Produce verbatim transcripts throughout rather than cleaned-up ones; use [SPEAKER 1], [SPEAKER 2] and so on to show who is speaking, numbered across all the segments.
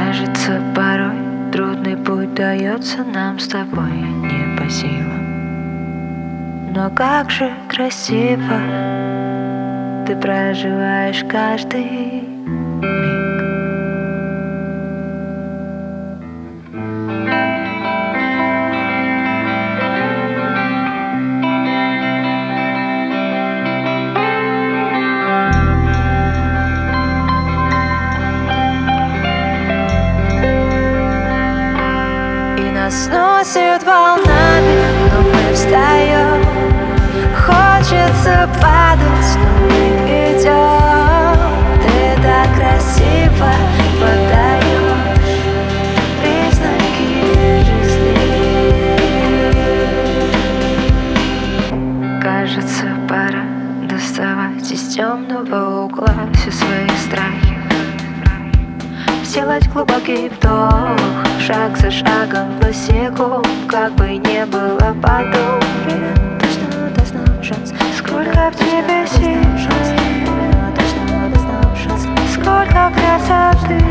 [SPEAKER 1] Кажется, порой трудный путь дается нам с тобой не по силам. Но как же красиво ты проживаешь каждый миг. Сносит волнами, но мы встаем. Хочется падать, но мы идем. Ты так красиво подаешь признаки жизни. Кажется, пора доставать из темного угла все свои страхи, сделать глубокий вдох, шаг за шагом, босиком, как бы не было потом. Точно даст нам шанс. Сколько в тебе сил, сколько красоты,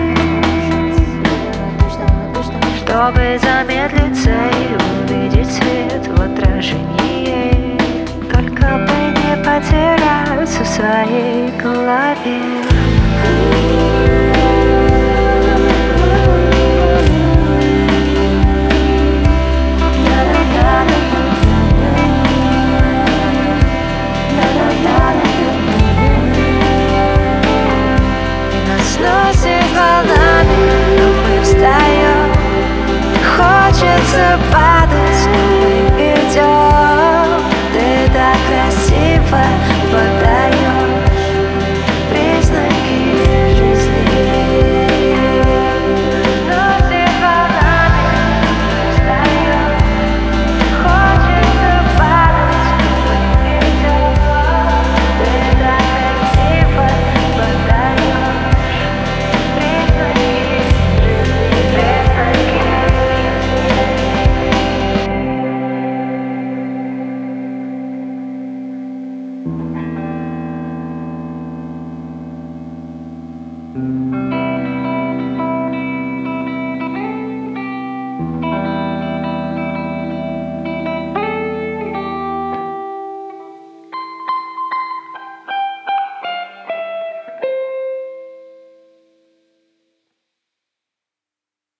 [SPEAKER 1] чтобы замедлиться и увидеть свет в отражении. Только бы не потеряться в своей голове.